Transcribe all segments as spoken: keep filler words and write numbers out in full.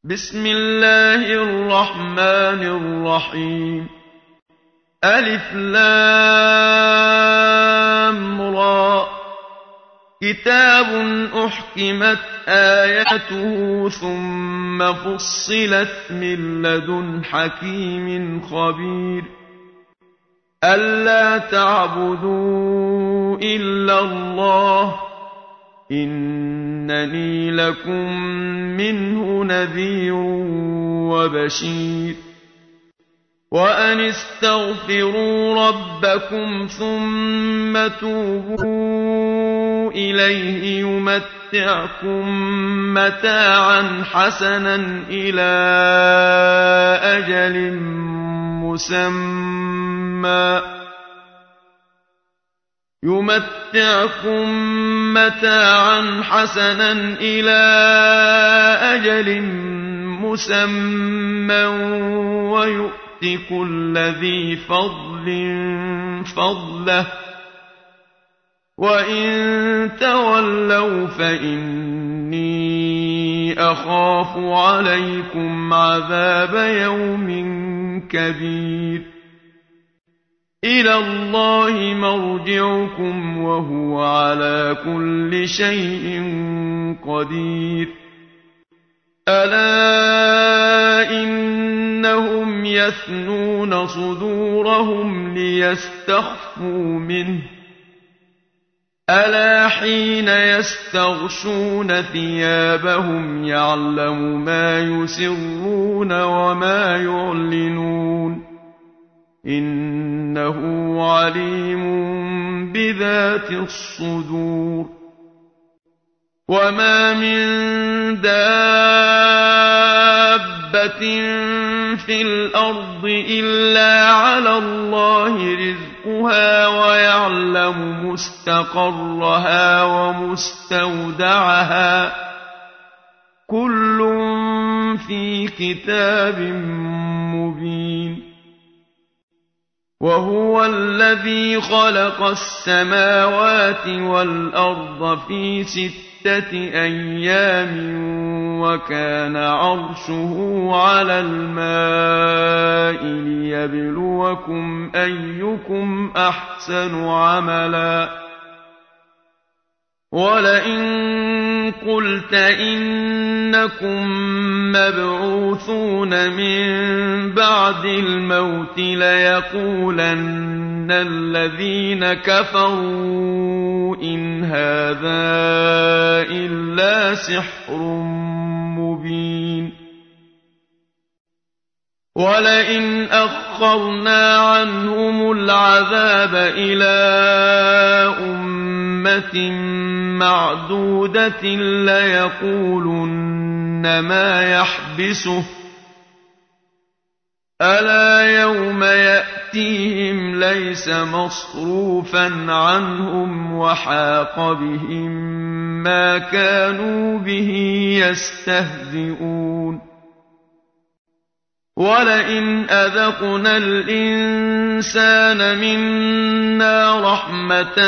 بسم الله الرحمن الرحيم. ألف لام را. كتاب أحكمت آياته ثم فصلت من لدن حكيم خبير. ألا تعبدوا إلا الله إنني لكم منه نذير وبشير. وأن استغفروا ربكم ثم توبوا إليه يمتعكم متاعا حسنا إلى أجل مسمى يمتعكم متاعا حسنا إلى أجل مسمى ويؤت كل ذي فضل فضله وإن تولوا فإني أخاف عليكم عذاب يوم كبير. إلى الله مرجعكم وهو على كل شيء قدير. ألا إنهم يثنون صدورهم ليستخفوا منه ألا حين يستغشون ثيابهم يعلم ما يسرون وما يعلنون إنه عليم بذات الصدور. وما من دابة في الأرض إلا على الله رزقها ويعلم مستقرها ومستودعها كل في كتاب مبين. وهو الذي خلق السماوات والأرض في ستة أيام وكان عرشه على الماء ليبلوكم أيكم أحسن عملا. ولئن قلت إنكم مبعوثون من بعد الموت ليقولن الذين كفروا إن هذا إلا سحر مبين. ولئن أخرنا عنهم العذاب إلى أمة معدودة ليقولن ما يحبسه ألا يوم يأتيهم ليس مصروفا عنهم وحاق بهم ما كانوا به يستهزئون. ولئن أذقنا الإنسان منا رحمة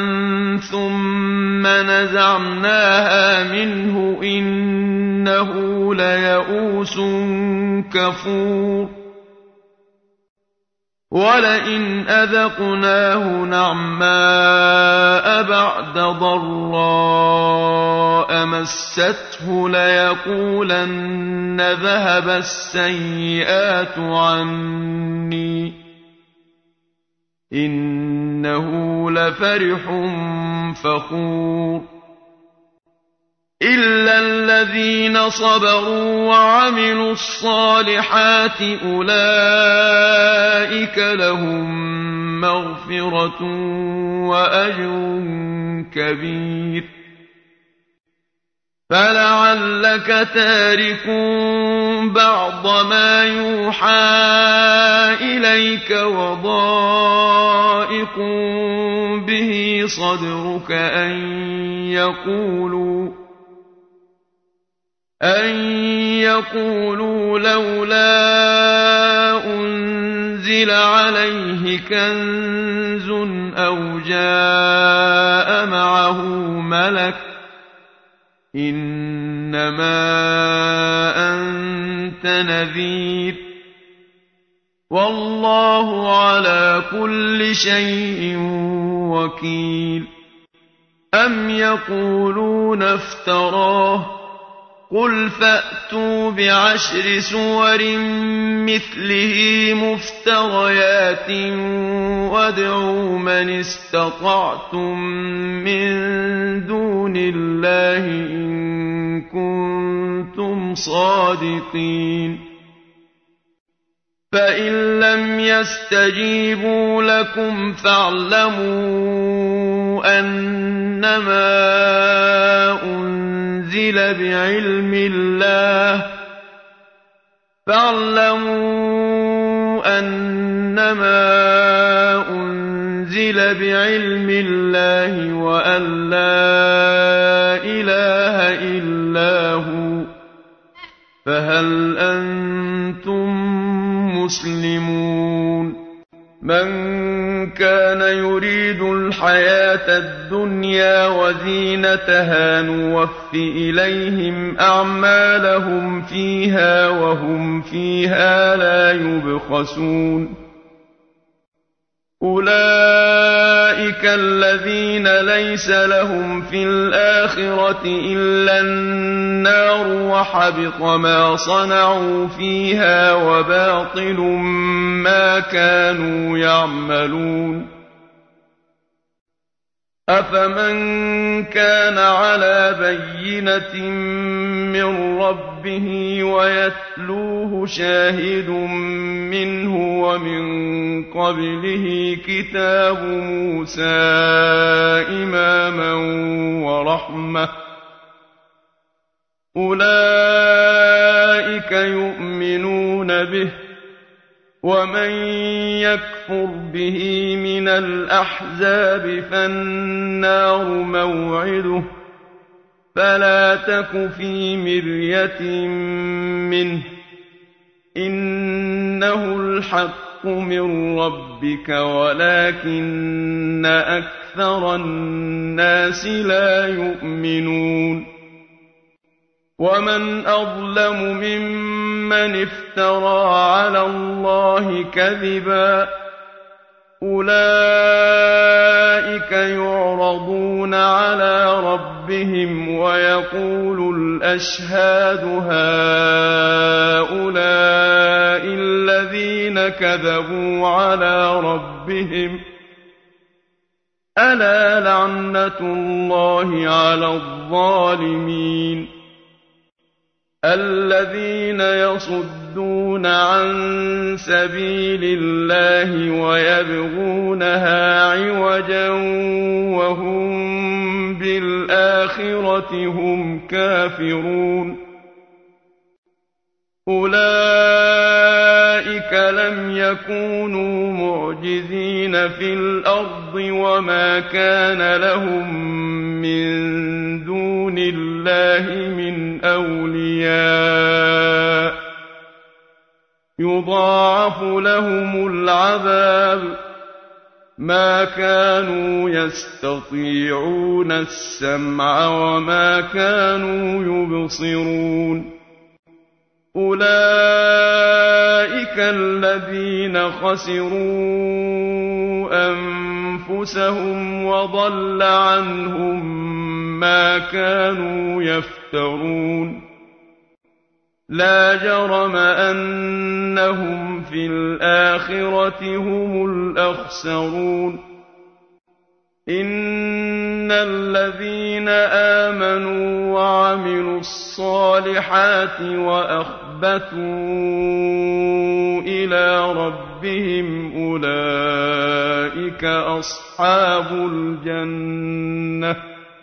ثم نزعناها منه إنه ليئوس كفور. ولئن أذقناه نعماء بعد ضراء مسته ليقولن ذهب السيئات عني إنه لفرح فخور. إلا الذين صبروا وعملوا الصالحات أولئك لهم مغفرة وأجر كبير. فلعلك تارك بعض ما يوحى إليك وضائق به صدرك أن يقولوا أن يقولوا لولا أنزل عليه كنز أو جاء معه ملك إنما أنت كنت نذير والله على كل شيء وكيل أم يقولون افتراه قل فأتوا بعشر سور مثله مفتريات وادعوا من استطعتم من دون الله إن كنتم صادقين فإن لم يستجيبوا لكم فاعلموا أنما أنزل بعلم الله فاعلموا أنما أنزل بعلم الله وأن لا إله إلا هو فهل أنتم مسلمون من كان يريد الحياة الدنيا وزينتها نوف إليهم أعمالهم فيها وهم فيها لا يبخسون أولئك الذين ليس لهم في الآخرة إلا النار وحبط ما صنعوا فيها وباطل ما كانوا يعملون أفمن كان على بينة من ربه ويتلوه شاهد منه ومن قبله كتاب موسى إماما ورحمة أولئك يؤمنون به ومن يكفر به من الأحزاب فالنار موعده فلا تك في مرية منه إنه الحق من ربك ولكن أكثر الناس لا يؤمنون ومن أظلم ممن افترى على الله كذبا أولئك يعرضون على ربهم ويقول الأشهاد هؤلاء الذين كذبوا على ربهم ألا لعنة الله على الظالمين الذين يصدون عن سبيل الله ويبغونها عوجا وهم بالآخرة هم كافرون أولئك لم يكونوا معجزين في الأرض وما كان لهم من دون الله من أولياء يضاعف لهم العذاب ما كانوا يستطيعون السمع وما كانوا يبصرون أولئك الذين خسروا أنفسهم وضل عنهم ما كانوا يفترون لا جرم أنهم في الآخرة هم الأخسرون إن الذين آمنوا وعملوا الصالحات وأخبتوا إلى ربهم أولئك أصحاب الجنة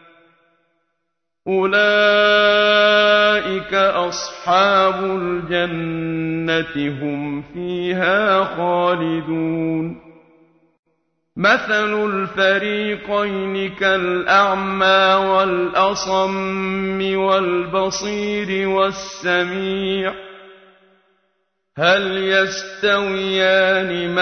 أولئك أصحاب الجنة هم فيها خالدون مثل الفريقين كالأعمى والأصم والبصير والسميع هل يستويان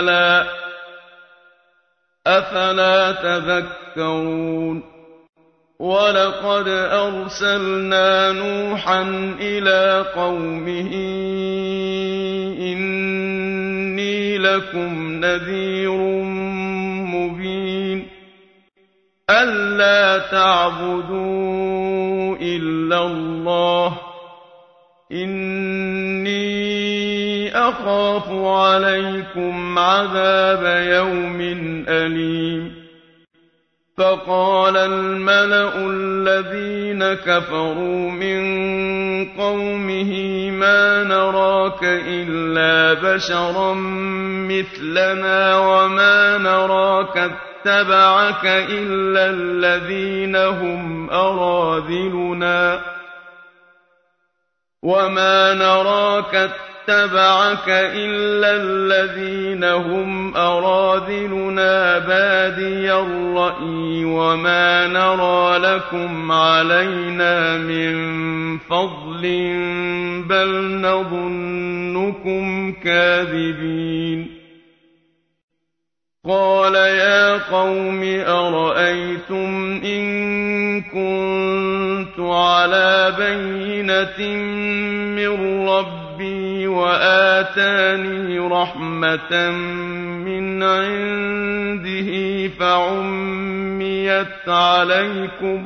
مثلا أفلا تذكرون وَلَقَدْ أَرْسَلْنَا نُوحًا إِلَىٰ قَوْمِهِ إِنِّي لَكُمْ نَذِيرٌ مُّبِينٌ أَلَّا تَعْبُدُوا إِلَّا اللَّهَ إِنِّي أَخَافُ عَلَيْكُمْ عَذَابَ يَوْمٍ أَلِيمٍ فَقَالَ الْمَلَأُ الَّذِينَ كَفَرُوا مِن قَوْمِهِ مَا نَرَاكَ إِلَّا بَشَرًا مِّثْلَنَا وَمَا نَرَاكَ اتَّبَعَكَ إِلَّا الَّذِينَ هُمْ أَرَاذِلُنَا وَمَا نَرَاكَ اتَّبَعَكَ إِلَّا الَّذِينَ هُمْ أَرَاذِلُنَا بَادِيَ الرَّأْيِ وَمَا نَرَىٰ لَكُمْ عَلَيْنَا مِن فَضْلٍ بَلْ نَظُنُّكُمْ كَاذِبِينَ قَالَ يَا قَوْمِ أَرَأَيْتُمْ إِن كُنتُ عَلَىٰ بَيِّنَةٍ مِّن رَّبِّي وَآتَانِي رَحْمَةً مِّنْ عِندِهِ فَعُمِّيَتْ عَلَيْكُمْ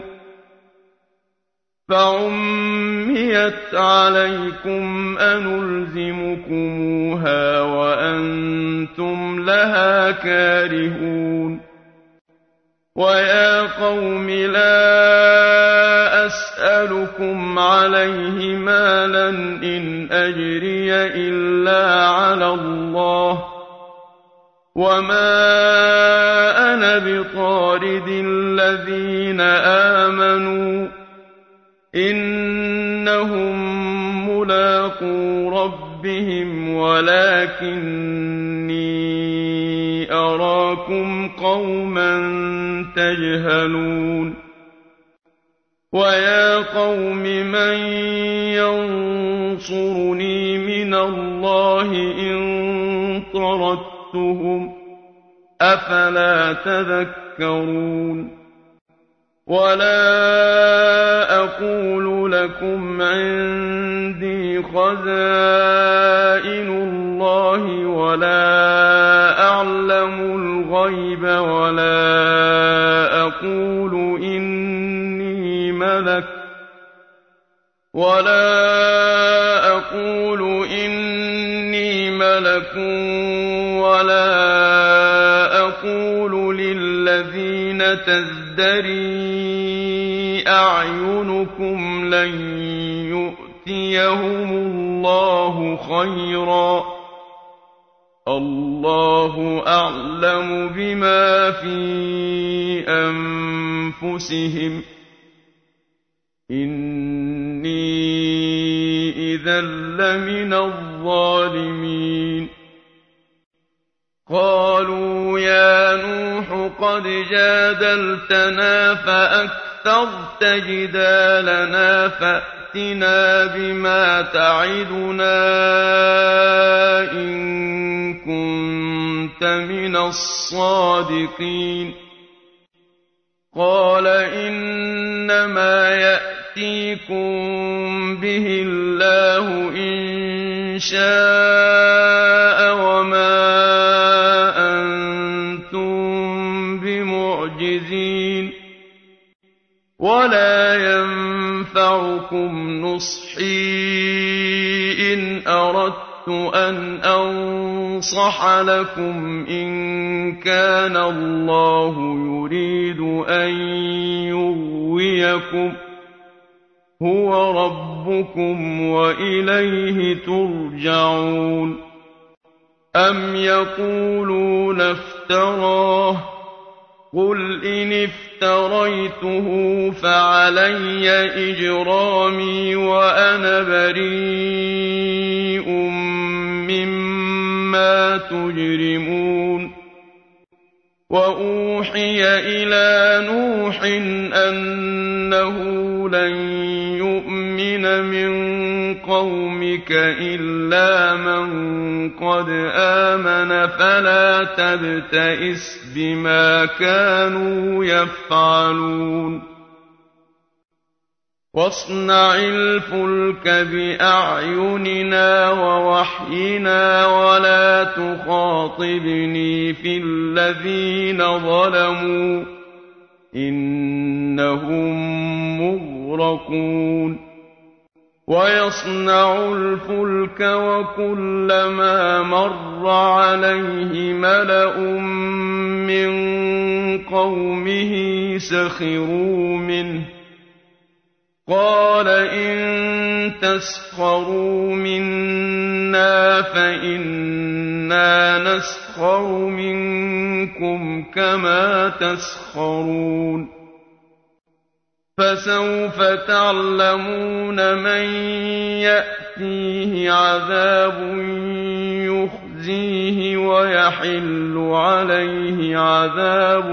فَعُمِّيَتْ عَلَيْكُمْ أَنُلْزِمُكُمُوهَا وَأَنتُمْ لَهَا كَارِهُونَ وَيَا قَوْمِ لَا أَسْأَلُكُمْ عَلَيْهِ مَالًا إِنْ أَجْرِيَ إِلَّا عَلَى اللَّهِ وَمَا أَنَا بِطَارِدِ الَّذِينَ آمَنُوا إِنَّهُم مُّلَاقُو رَبِّهِمْ وَلَٰكِنِّي أَرَاكُمْ قَوْمًا تَجْهَلُونَ وَيَا قَوْمِ مَن يَنصُرُنِي مِنَ اللَّهِ إِن طَرَدتُّهُمْ ۚ أَفَلَا تَذَكَّرُونَ وَلَا أَقُولُ لَكُمْ عِندِي خَزَائِنُ اللَّهِ وَلَا أَعْلَمُ الْغَيْبَ وَلَا أَقُولُ إِنِّي مَلَكٌ وَلَا أَقُولُ إِنِّي مَلَكٌ وَلَا أَقُولُ لِلَّذِينَ تَزْدَرِي أَعْيُنُكُمْ لَن يُؤْتِيَهُمُ اللَّهُ خَيْرًا ۖ اللَّهُ أَعْلَمُ بِمَا فِي أَنفُسِهِمْ ۖ إِنِّي إِذًا لَّمِنَ الظَّالِمِينَ قَالُوا يَا نُوحُ قَدْ جَادَلْتَنَا فَأَكْثَرْتَ جِدَالَنَا فَأْتِنَا بِمَا تَعِدُنَا إِن كُنتَ مِنَ الصَّادِقِينَ قَالَ إِنَّمَا يَأْتِيكُم بِهِ اللَّهُ إِن شَاءَ وَمَا وَلَا يَنفَعُكُمْ نُصْحِي إِنْ أَرَدتُّ أَنْ أَنصَحَ لَكُمْ إِن كَانَ اللَّهُ يُرِيدُ أَن يُغْوِيَكُمْ هُوَ رَبُّكُمْ وَإِلَيْهِ تُرْجَعُونَ أَمْ يَقُولُونَ افْتَرَاهُ ۖ قُلْ إِنِ افْتَرَيْتُهُ فَعَلَيَّ إِجْرَامِي وَأَنَا بَرِيءٌ مِّمَّا تُجْرِمُونَ وَأُوحِيَ إِلَىٰ نُوحٍ أَنَّهُ لَن يُؤْمِنَ مِن قَوْمِكَ إِلَّا مَن قَدْ آمَنَ فَلَا تَبْتَئِسْ بِمَا كَانُوا يَفْعَلُونَ واصنع الفلك بأعيننا ووحينا ولا تخاطبني في الذين ظلموا إنهم مغرقون ويصنع الفلك وكلما مر عليه ملأ من قومه سخروا منه قال إن تسخروا منا فإنا نسخر منكم كما تسخرون فسوف تعلمون من يأتيه عذاب يخزيه ويحل عليه عذاب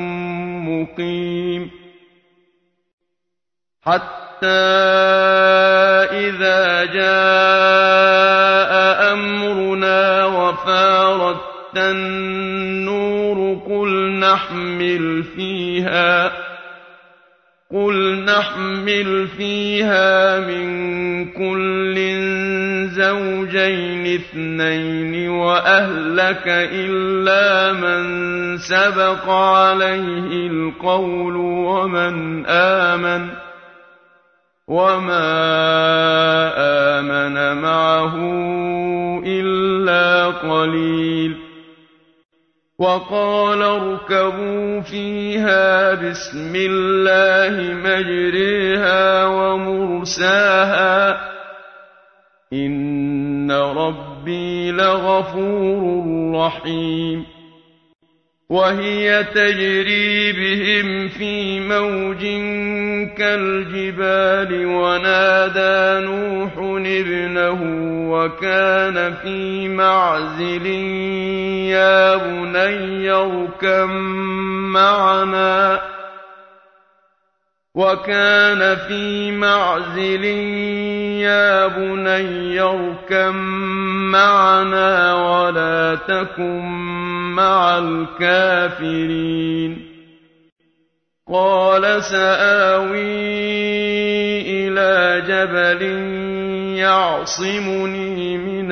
مقيم حتى إذا جاء أمرنا وفارت النور قل نحمل فيها قل نحمل فيها من كل زوجين اثنين وأهلك إلا من سبق عليه القول ومن آمن وما آمن معه إلا قليل وقال اركبوا فيها بسم الله مجريها ومرساها إن ربي لغفور رحيم وهي تجري بهم في موج كالجبال ونادى نوح ابنه وكان في معزل يا بني اركب معنا وكان في معزل يا بني اركب معنا ولا تكن مع الكافرين قال سآوي إلى جبل يعصمني من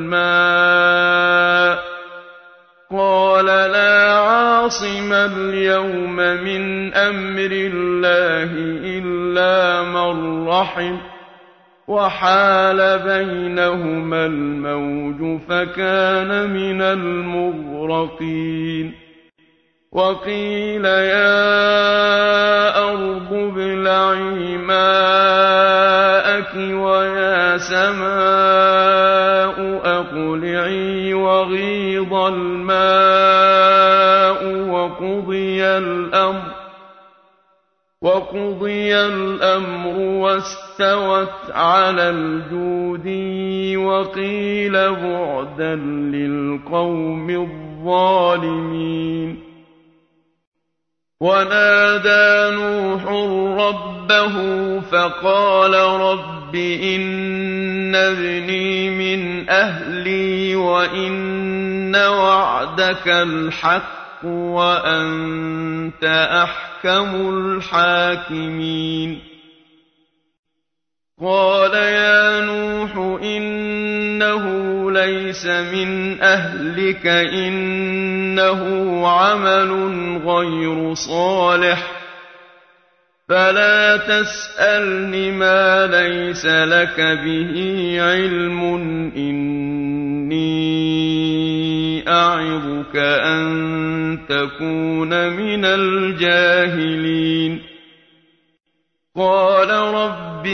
الماء قال لا عاصم اليوم من أمر الله إلا من رحم وحال بينهما الموج فكان من المغرقين وقيل يا أرض ابلعي ماءك ويا سماء أقلعي وغيض الماء وقضي الأمر وقضي الأمر واستوت على الجودي وقيل بعدا للقوم الظالمين ونادى نوح ربه فقال رب إن ابني من أهلي وإن وعدك الحق وأنت أحكم الحاكمين قال يا نوح إنه ليس من أهلك إنه عمل غير صالح فلا تسألني ما ليس لك به علم إني أعظك أن تكون من الجاهلين قال رب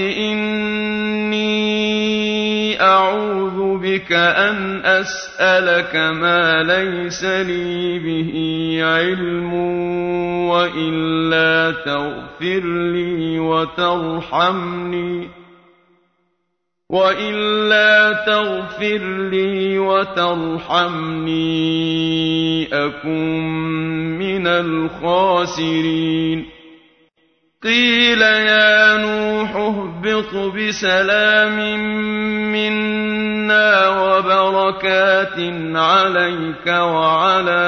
إني أعوذ بك أن أسألك ما ليس لي به علم وإلا تغفر لي وترحمني وإلا تغفر لي وترحمني أكن من الخاسرين قيل يا نوح اهبط بسلام منا وبركات عليك وعلى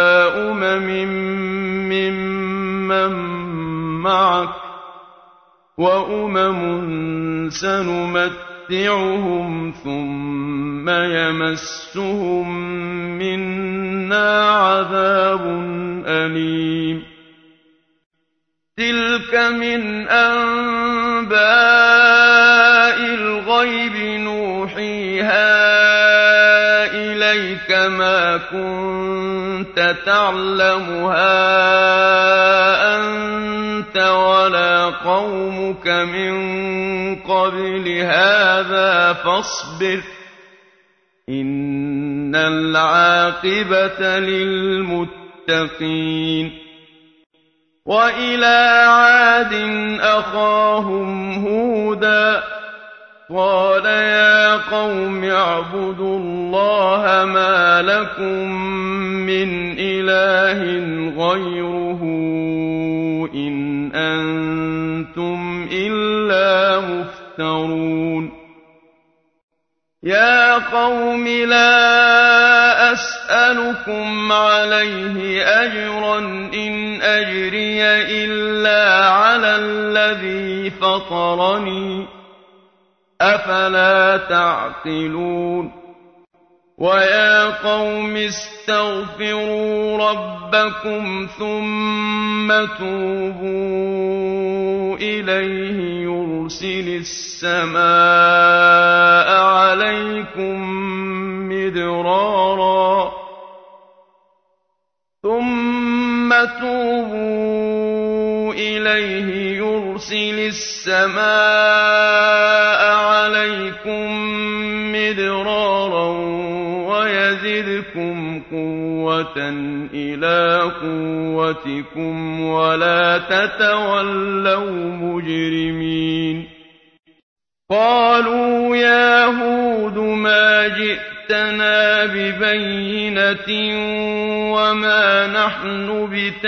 أمم ممن معك وأمم سنمتعهم ثم يمسهم منا عذاب أليم تلك من أنباء الغيب نوحيها إليك ما كنت تعلمها أنت ولا قومك من قبل هذا فاصبر إن العاقبة للمتقين وإلى عاد أخاهم هودا قال يا قوم اعبدوا الله ما لكم من إله غيره إن أنتم إلا مفترون يا قوم لا أسألكم عليه أجرا إن أجري إلا على الذي فطرني أفلا تعقلون ويا قوم استغفروا ربكم ثم توبوا إليه يرسل السماء عليكم مدرارا ثم توبوا إليه يرسل السماء عليكم مدرارا ويزدكم قوة إلى قوتكم ولا تتولوا مجرمين قالوا يا هود ما جئتنا ببينة وما نحن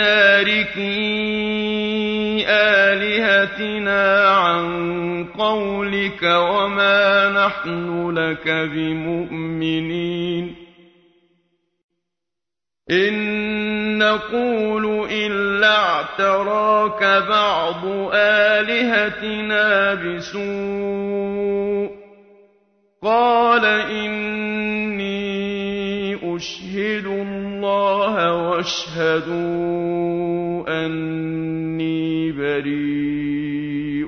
بتاركي آلهتنا عن قولك وما نحن لك بمؤمنين إن نقول إلا اعتراك بعض آلهتنا بسوء قال إني أشهد الله واشهدوا أني بريء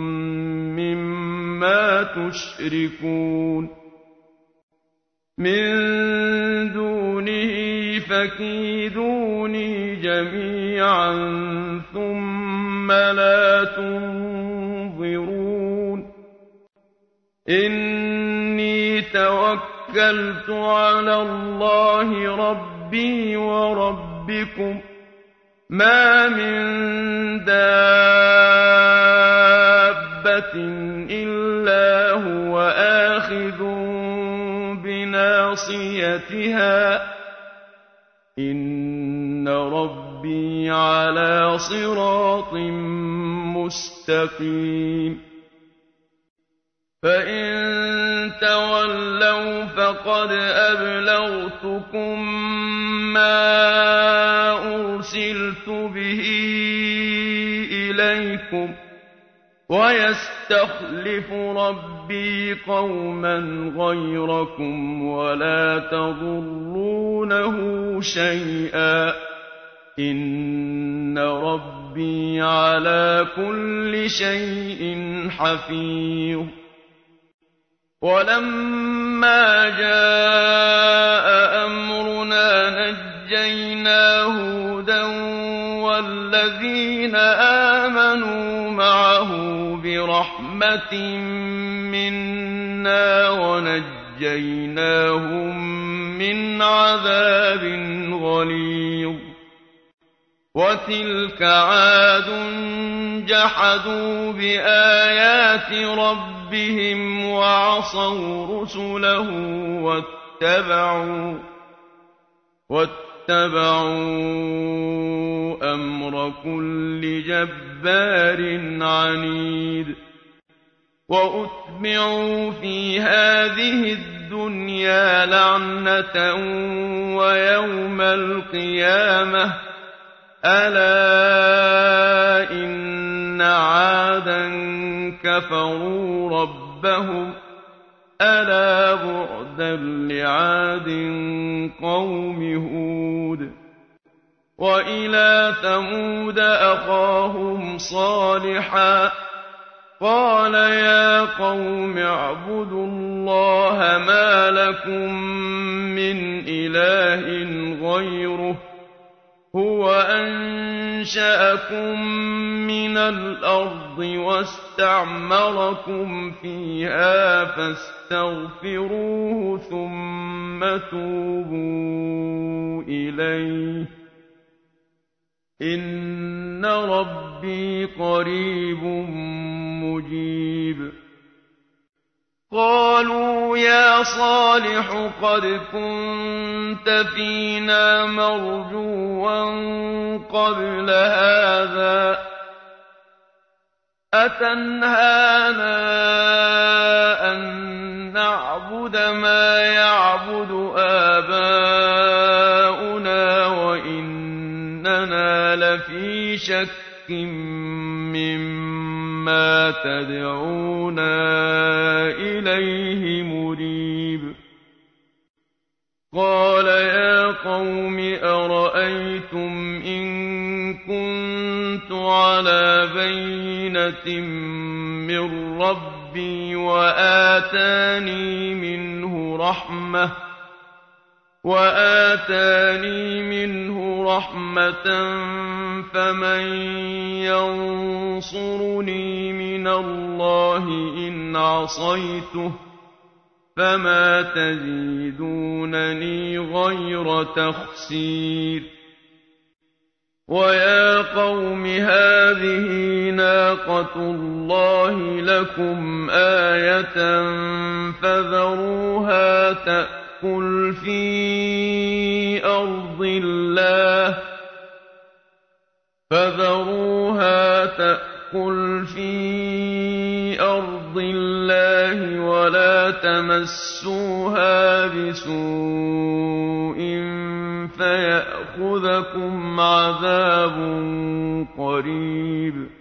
مما تشركون من دونه فكيدوني جميعا ثم لا تنظرون إني توكلت على الله ربي وربكم ما من دابة إلا هو آخذ بناصيتها إن ربي على صراط مستقيم فإن تولوا فقد أبلغتكم ما أرسلت به إليكم ويستخلف ربي قوما غيركم ولا تضرونه شيئا إن ربي على كل شيء حفيظ ولما جاء أمرنا نجينا هودا والذين آمنوا معه برحمة منا ونجيناهم من عذاب غليظ وتلك عاد جحدوا بآيات ربهم وعصوا رسله واتبعوا واتبعوا أمر كل جبار عنيد وأتبعوا في هذه الدنيا لعنة ويوم القيامة ألا إن إِنَّ عَادًا كَفَرُوا رَبَّهُمْ أَلَا بُعْدًا لِّعَادٍ قَوْمِ هُودٍ وَإِلَىٰ ثَمُودَ أَخَاهُمْ صَالِحًا قَالَ يَا قَوْمِ اعْبُدُوا اللَّهَ مَا لَكُم مِّنْ إِلَٰهٍ غَيْرُهُ هُوَ أَنشَأَكُم مِّنَ الْأَرْضِ وَاسْتَعْمَرَكُمْ فِيهَا فَاسْتَغْفِرُوهُ ثُمَّ تُوبُوا إِلَيْهِ إِنَّ رَبِّي قَرِيبٌ مُّجِيبٌ قَالُوا يَا صَالِحُ قَدْ كُنتَ فِينَا مَرْجُوًّا قَبْلَ هَٰذَا أَتَنْهَانَا أَن نَّعْبُدَ مَا يَعْبُدُ آبَاؤُنَا وَإِنَّنَا لَفِي شَكٍّ مِّمَّا تَدْعُونَا إِلَيْهِ مُرِيبٍ قَالَ يَا قَوْمِ أَرَأَيْتُمْ إِن كُنتُ عَلَىٰ بَيِّنَةٍ مِّن رَّبِّي وَآتَانِي مِنْهُ رَحْمَةً وَآتَانِي مِنْهُ رَحْمَةً فَمَن يَنصُرُنِي مِنَ اللَّهِ إِنْ عَصَيْتُهُ فَمَا تَزِيدُونَنِي غَيْرَ تَخْسِيرٍ وَيَا قَوْمِ هَٰذِهِ نَاقَةُ اللَّهِ لَكُمْ آيَةً فَذَرُوهَا تَأْكُلْ فِي أَرْضِ اللَّهِ فَذَرُوهَا تَأْكُلْ فِي أَرْضِ اللَّهِ وَلَا تَمَسُّوهَا بِسُوءٍ فَيَأْخُذَكُمْ عَذَابٌ قَرِيبٌ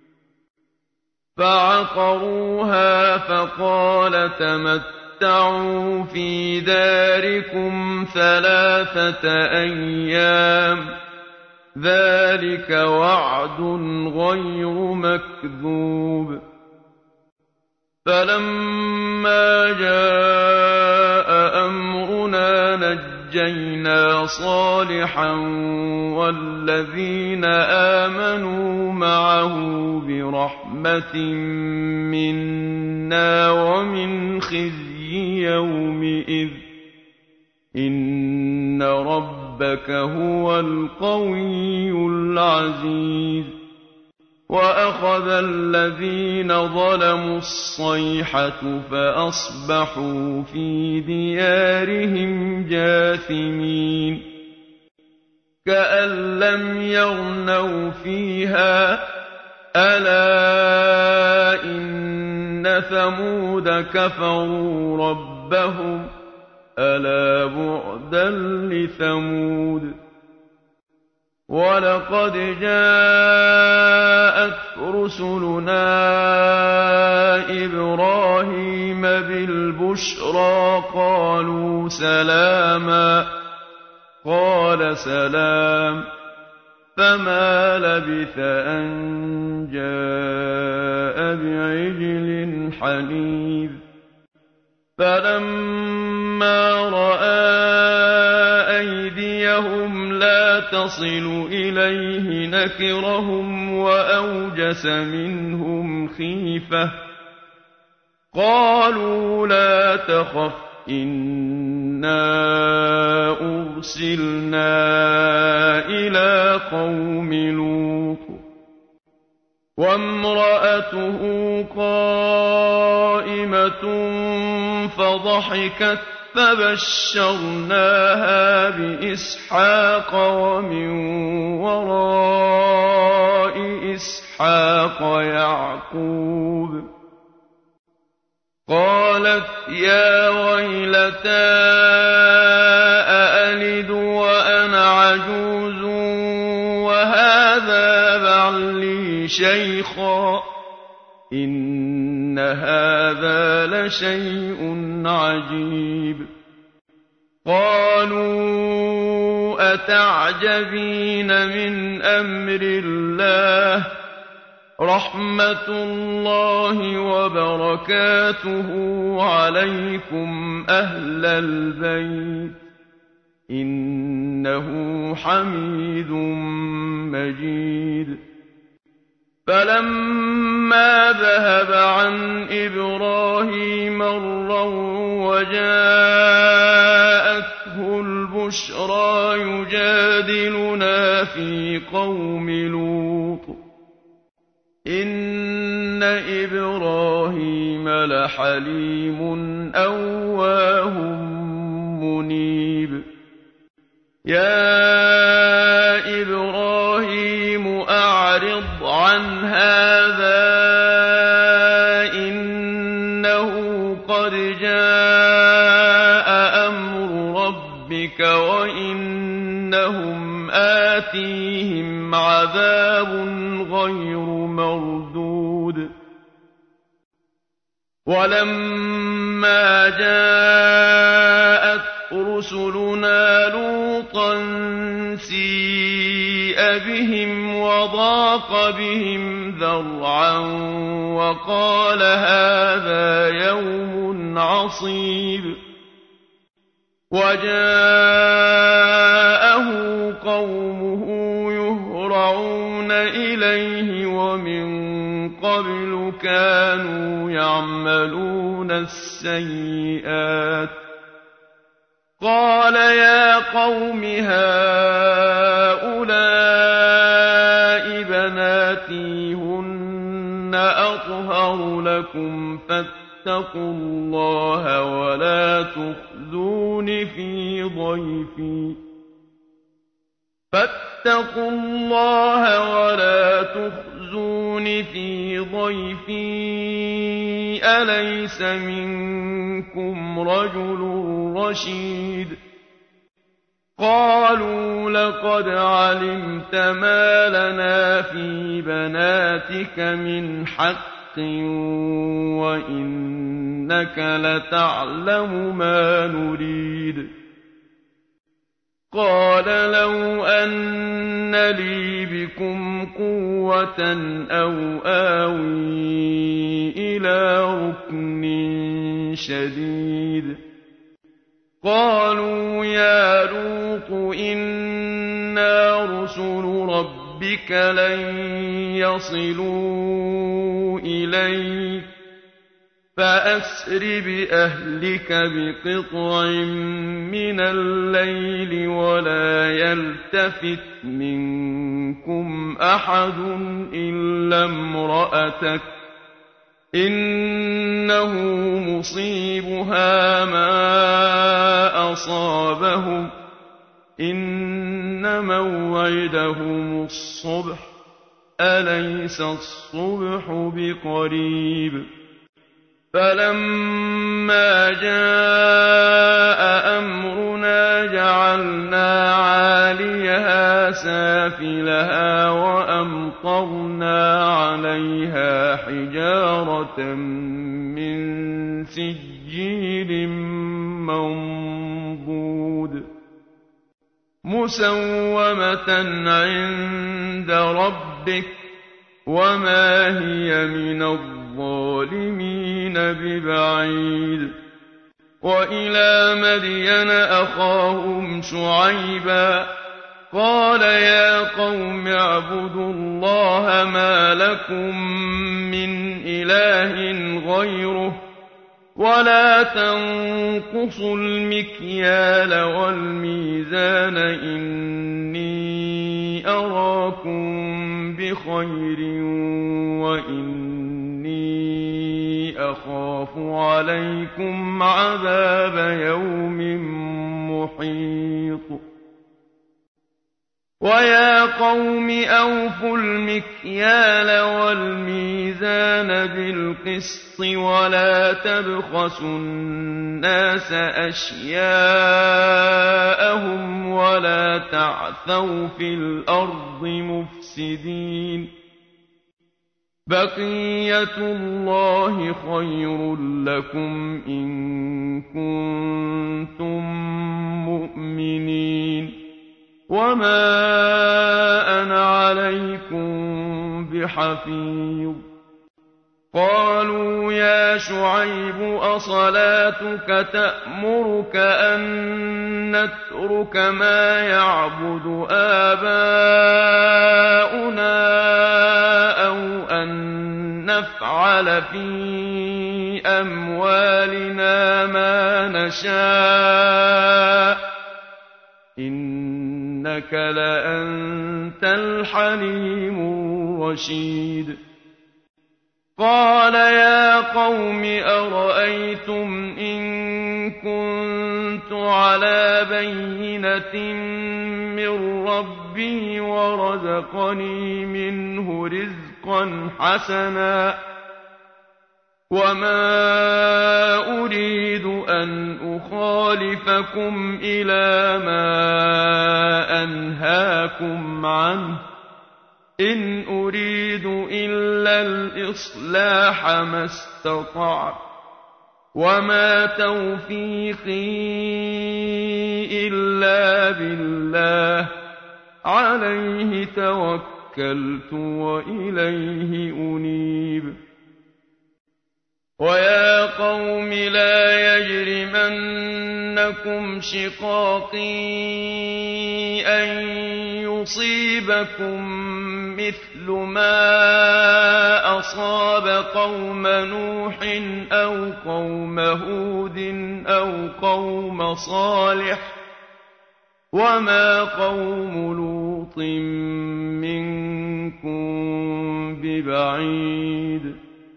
فَعَقَرُوهَا فَقَالَ تَمَتَّعُوا فِي دَارِكُمْ ثَلَاثَةَ أَيَّامٍ ذَٰلِكَ وَعْدٌ غَيْرُ مَكْذُوبٍ فَلَمَّا جَاءَ أَمْرُنَا نَجَّيْنَا صَالِحًا وَالَّذِينَ آمَنُوا مَعَهُ بِرَحْمَةٍ مِّنَّا وَمِنْ خِزْيِ يَوْمِئِذٍ إِنَّ رَبَّكَ هُوَ الْقَوِيُّ الْعَزِيزُ وَأَخَذَ الَّذِينَ ظَلَمُوا الصَّيْحَةُ فَأَصْبَحُوا فِي دِيَارِهِمْ جَاثِمِينَ كَأَن لَّمْ يَغْنَوْا فِيهَا أَلَا إِنَّ ثَمُودَ كَفَرُوا رَبَّهُمْ أَلَا بُعْدًا لِّثَمُودَ وَلَقَدْ جَاءَتْ رُسُلُنَا إِبْرَاهِيمَ بِالْبُشْرَىٰ قَالُوا سَلَامًا قَالَ سَلَامٌ فَمَا لَبِثَ أَن جَاءَ بِعِجْلٍ حَنِيذٍ فَلَمَّا رَأَىٰ أَيْدِيَهُمْ لَا تَصِلُ إِلَيْهِ نَكِرَهُمْ وَأَوْجَسَ مِنْهُمْ خِيفَةً قَالُوا لَا تَخَفْ إِنَّا أُرْسِلْنَا إِلَىٰ قَوْمِ لُوطٍ وَامْرَأَتُهُ قَائِمَةٌ فَضَحِكَتْ فَبَشَّرْنَاهَا بِإِسْحَاقَ وَمِن وَرَاءِ إِسْحَاقَ يَعْقُوبَ قَالَتْ يَا وَيْلَتَا أَأَلِدُ وَأَنَا عَجُوزٌ وَهَٰذَا بَعْلِي شيخا إن هذا لشيء عجيب قالوا أتعجبين من أمر الله رحمة الله وبركاته عليكم أهل البيت إنه حميد مجيد فلما ذهب عن إبراهيم الروع وجاءته البشرى يجادلنا في قوم لوط إن إبراهيم لحليم أواه منيب يا إبراهيم أعرض عن هذا إنه قد جاء أمر ربك وإنهم آتيهم عذاب غير مردود ولما جاءت رسلنا لوطا سيء بهم وضاق بهم ذرعا وقال هذا يوم عصيب وجاءه قومه يهرعون إليه ومن قبل كانوا يعملون السيئات قال يا قوم هؤلاء بناتي هن أطهر لكم فاتقوا الله ولا تخزون في ضيفي فاتقوا الله ولا تخزون في ضيفي أليس منكم رجل رشيد قالوا لقد علمت ما لنا في بناتك من حق وإنك لتعلم ما نريد قال لو أن لي بكم قوة أو آوي إلى ركن شديد قالوا يا لوط إنا رسل ربك لن يصلوا إليك فأسر بأهلك بقطع من الليل ولا يلتفت منكم أحد إلا امرأتك إنه مصيبها ما أصابهم إن موعدهم الصبح أليس الصبح بقريب فلما جاء أمرنا جعلنا عاليها سافلها وأمطرنا عليها حجارة من سجيل منضود مسومة عند ربك وما هي من الظالمين ببعيد وإلى مدين أخاهم شعيبا قال يا قوم اعبدوا الله ما لكم من إله غيره ولا تنقصوا المكيال والميزان إني أراكم بخير وإني أخاف عليكم عذاب يوم محيط ويا قوم أوفوا المكيال والميزان بالقسط ولا تبخسوا الناس أشياءهم ولا تعثوا في الأرض مفسدين بقية الله خير لكم إن كنتم مؤمنين وما أنا عليكم بحفيظ قالوا يا شعيب أصلاتك تأمرك أن نترك ما يعبد آباؤنا أو أن نفعل في أموالنا ما نشاء إنك لأنت الحليم الرشيد قال يا قوم أرأيتم إن كنت على بينة من ربي ورزقني منه رزقا حسنا وما أريد أن أخالفكم إلى ما أنهاكم عنه إن أريد إلا الإصلاح ما استطعت وما توفيقي إلا بالله عليه توكلت وإليه أنيب ويا قوم لا يجرمنكم شقاقي أن يصيبكم مثل ما أصاب قوم نوح أو قوم هود أو قوم صالح وما قوم لوط منكم ببعيد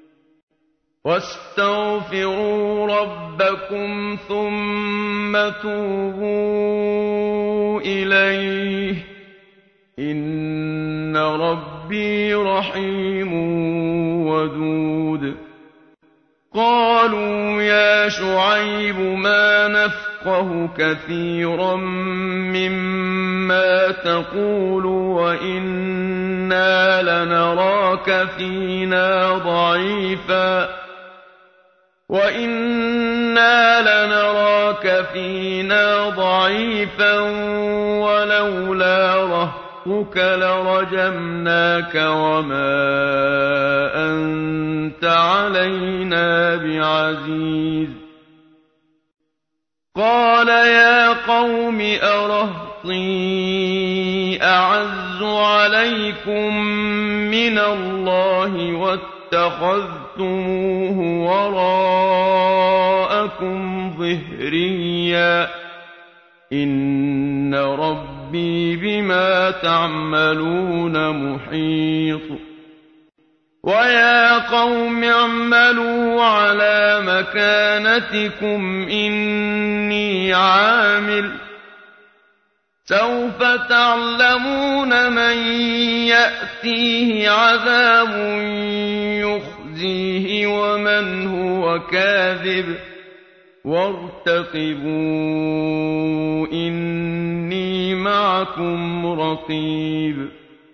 واستغفروا ربكم ثم توبوا إليه إن ربي رحيم ودود قالوا يا شعيب ما نفقه كثيرا مما تقول وإنا لنراك فينا ضعيفا وإنا لنراك فينا ضعيفا ولولا رهطك لرجمناك وما أنت علينا بعزيز قال يا قوم أرهطي أعز عليكم من الله واتخذتموه وراءكم ظهريا إن ربي بما تعملون محيط ويا قوم اعملوا على مكانتكم إني عامل سوف تعلمون من يأتيه عذاب يخزيه ومن هو كاذب وارتقبوا إني معكم رقيب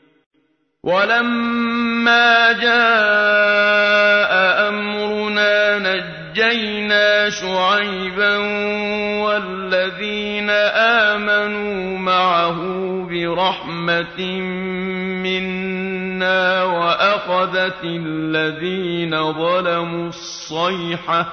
ولما جاء أمرنا نجينا شعيبا والذين آمنوا معه برحمة منا وأخذت الذين ظلموا الصيحة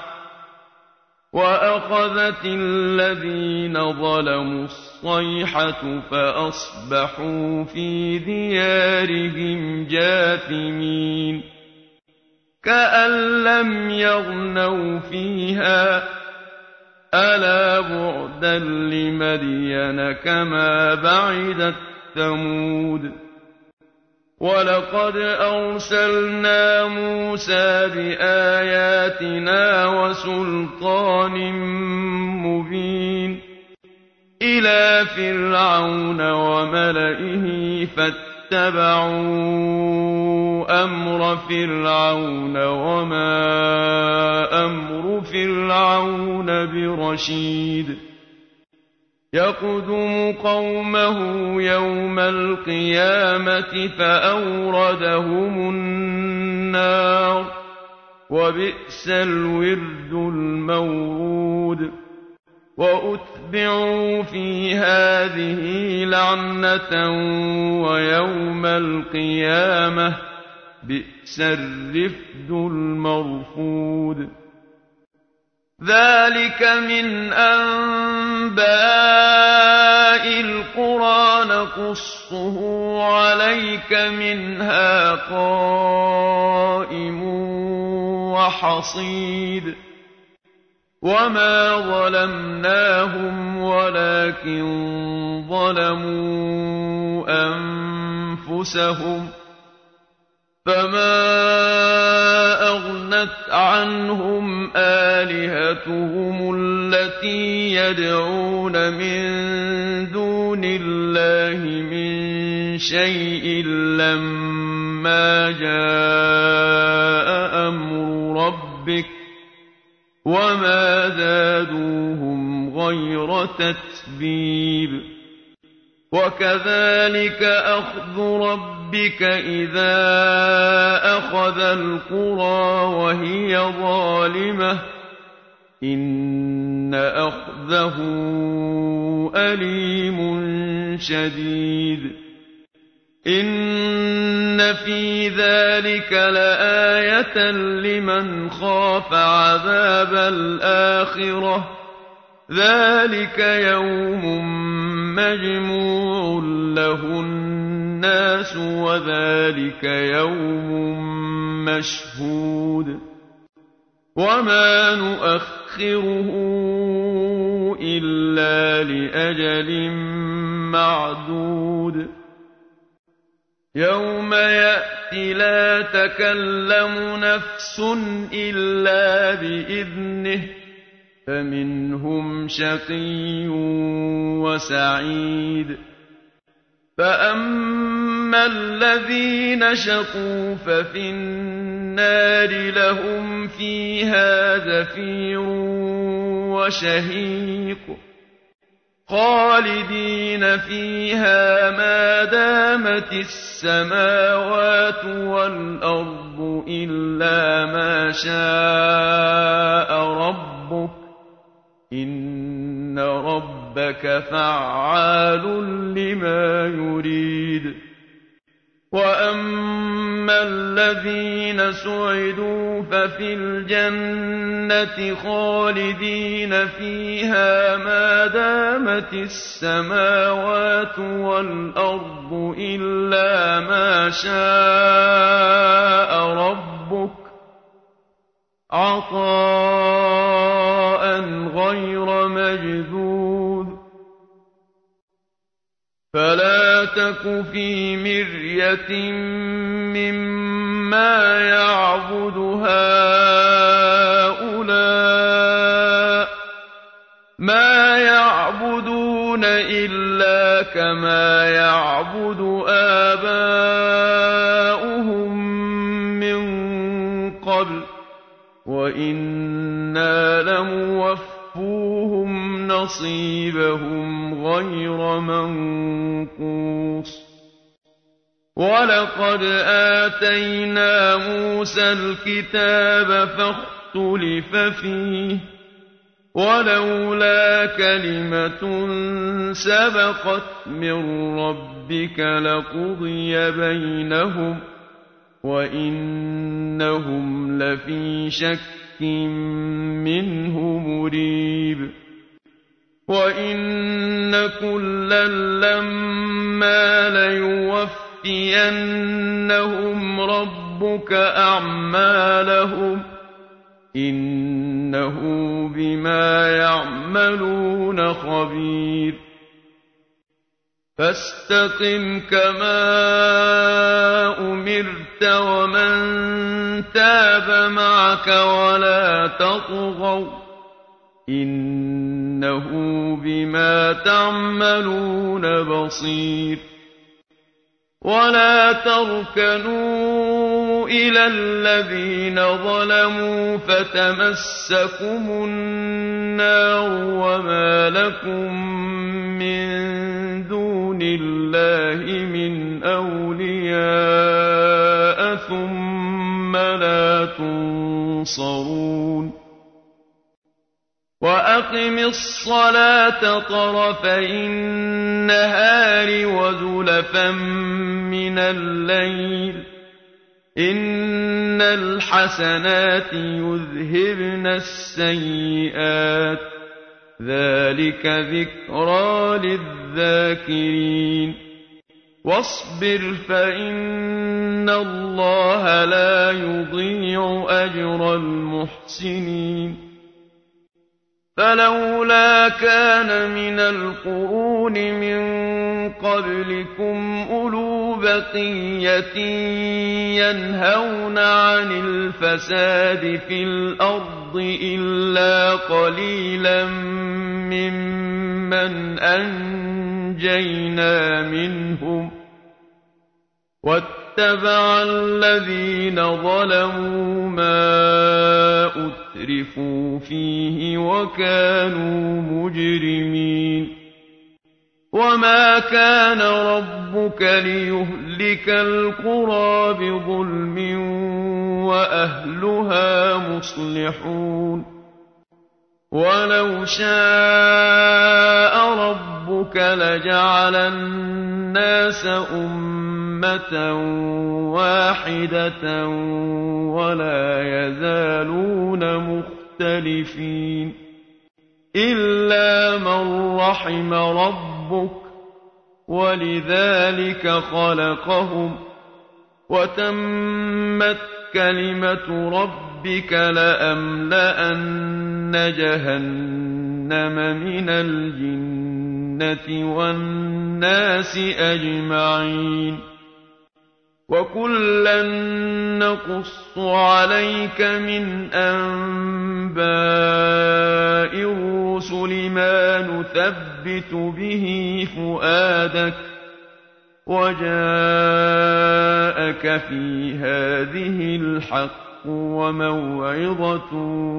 وأخذت الذين ظلموا الصيحة فأصبحوا في ديارهم جاثمين كأن لم يغنوا فيها ألا بعدا لمدين كما بعدت ثمود ولقد أرسلنا موسى بآياتنا وسلطان مبين إلى فرعون وملئه فاتبعوا أمر فرعون وما أمر فرعون برشيد يقدم قومه يوم القيامة فأوردهم النار النار وبئس الورد المورود وأتبعوا في هذه لعنة ويوم القيامة بئس الرفد المرفود ذلك من أنباء القرى نقصه عليك منها قائم وحصيد وما ظلمناهم ولكن ظلموا أنفسهم فما أغنت عنهم آلهتهم التي يدعون من دون الله من شيء لما جاء أمر ربك وما زادوهم غير تتبيب وكذلك أخذ ربك إذا أخذ القرى وهي ظالمة إن أخذه أليم شديد إن في ذلك لآية لمن خاف عذاب الآخرة ذلك يوم مجموع له الناس وذلك يوم مشهود وما نؤخره إلا لأجل معدود يوم يأتي لا تكلم نفس إلا بإذنه فمنهم شقي وسعيد فأما الذين شقوا ففي النار لهم فيها زفير وشهيق خالدين فيها ما دامت السماوات والأرض إلا ما شاء ربك إن ربك فعال لما يريد وأما الذين سعدوا ففي الجنة خالدين فيها ما دامت السماوات والأرض إلا ما شاء ربك عطاء غير مجذوذ فلا تك في مرية مما يعبد هؤلاء ما يعبدون إلا كما يعبد آباؤهم من قبل وإنا لموفوهم نصيبهم غير منقوص ولقد آتينا موسى الكتاب فاختلف فيه ولولا كلمة سبقت من ربك لقضي بينهم وإنهم لفي شك منه مريب وإن كلا لما ليوفينهم ربك أعمالهم إنه بما يعملون خبير فاستقم كما أمرت ومن تاب معك ولا تطغوا إنه بما تعملون بصير ولا تركنوا إلى الذين ظلموا فتمسكم النار وما لكم من دون الله من أولياء ثم ينصرون وأقم الصلاة طرفي النهار وزلفا من الليل إن الحسنات يذهبن السيئات ذلك ذكرى للذاكرين واصبر فإن الله لا يضيع أجر المحسنين فلولا كان من القرون من قبلكم أولو بقية ينهون عن الفساد في الأرض إلا قليلا ممن أنجينا منهم واتبع الذين ظلموا ما أترفوا فيه وكانوا مجرمين وما كان ربك ليهلك القرى بظلم وأهلها مصلحون ولو شاء ربك لجعل الناس أمة واحدة ولا يزالون مختلفين إلا من رحم ربك ولذلك خلقهم وتمت كلمة ربك لأملأن جهنم من الجنة والناس أجمعين وكلا نقص عليك من أنباء الرسل ما نثبت به فؤادك وجاءك في هذه الحق وموعظة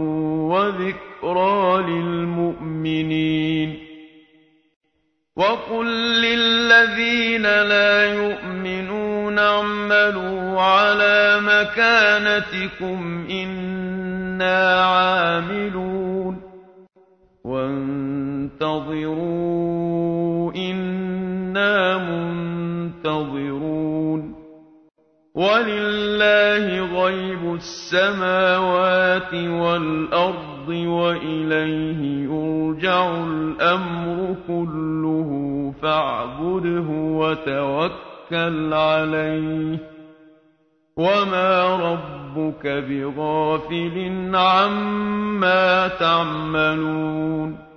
وذكرى للمؤمنين وقل للذين لا يؤمنون اعملوا على مكانتكم إنا عاملون وانتظروا إنا منتظرون ولله غيب السماوات والأرض وإليه يرجع الأمر كله فاعبده وتوكل عليه وما ربك بغافل عما تعملون